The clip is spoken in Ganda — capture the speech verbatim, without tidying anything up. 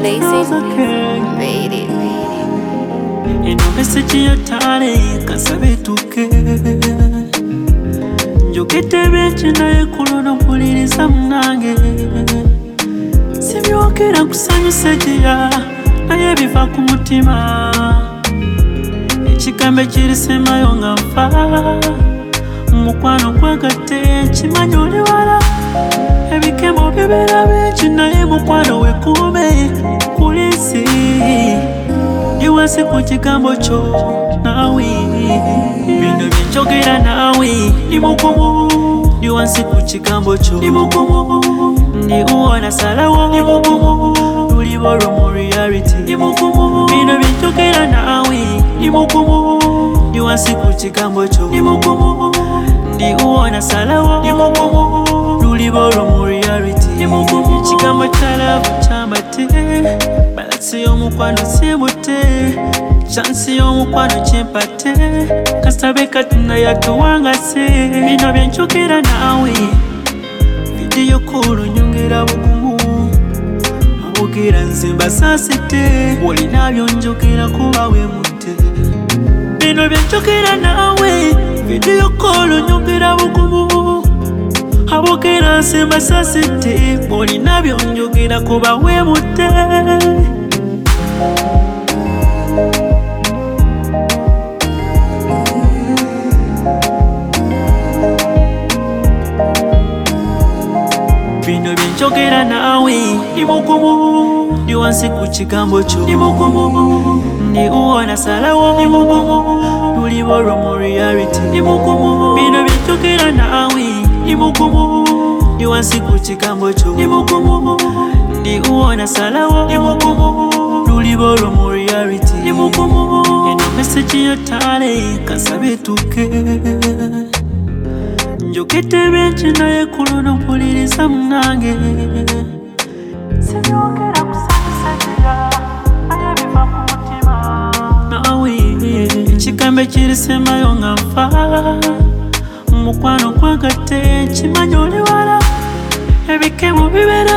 Blazing, made it. Eno message yatale kasabe tuke njogedde bingi naye kuno mpuliriza munange sibyogera kusanyusa gyeya naye biva ku mutima ekigambo ekirisemayo nga nfa mukwano gwagatte kimanyi oli wala ebikemo bibeera bingi naye mukwano wekuume kulisi ndiwansi ku kigambo kyo naawe bino byenjogera naawe ndi mugumu ndiwansi ku kigambo kyo ndi mugumu ndiwona salawo ndi mugumu lulibo lwo mu reality ndi mugumu bino byenjogera naawe ndi mugumu ndiwansi ku kigambo kyo ndi mugumu ndiwona salawo ndi mugumu lulibo lwo mu reality ndi mugumu ekigambo kya love kyambate balansi y'omukwano simbute chansi y'omukwano kimpate kasabe katina yatuwangase bino byenjogera naawe vidiyo kolo nyongera bugumu abogera nze mbasasite olina byonjogera kuba wemutte bino byenjogera naawe vidiyo kolo nyongera bugumu abogera nze mbasasite olina byonjogera kuba wemutte bino byenjogera naawe ndi mugumu ndiwansi ku kigambo kyo ndi mugumu ndiwona salawo ndi mugumu lulibo lwo mu reality ndi mugumu bino byenjogera naawe ndi mugumu ndiwansi ku kigambo kyo ndi mugumu ndiwona salawo ndi mugumu lulibo lwo mu reality ndi mugumu eno message yatale kasabe tuke njogedde bingi naye kuno mpuliriza munange sibyogera kusanyusa gyeya naye biva ku mutima naawe ekigambo ekirisemayo nga nfa mukwano gwagatte kimanyi oli wala ebikemo bibeera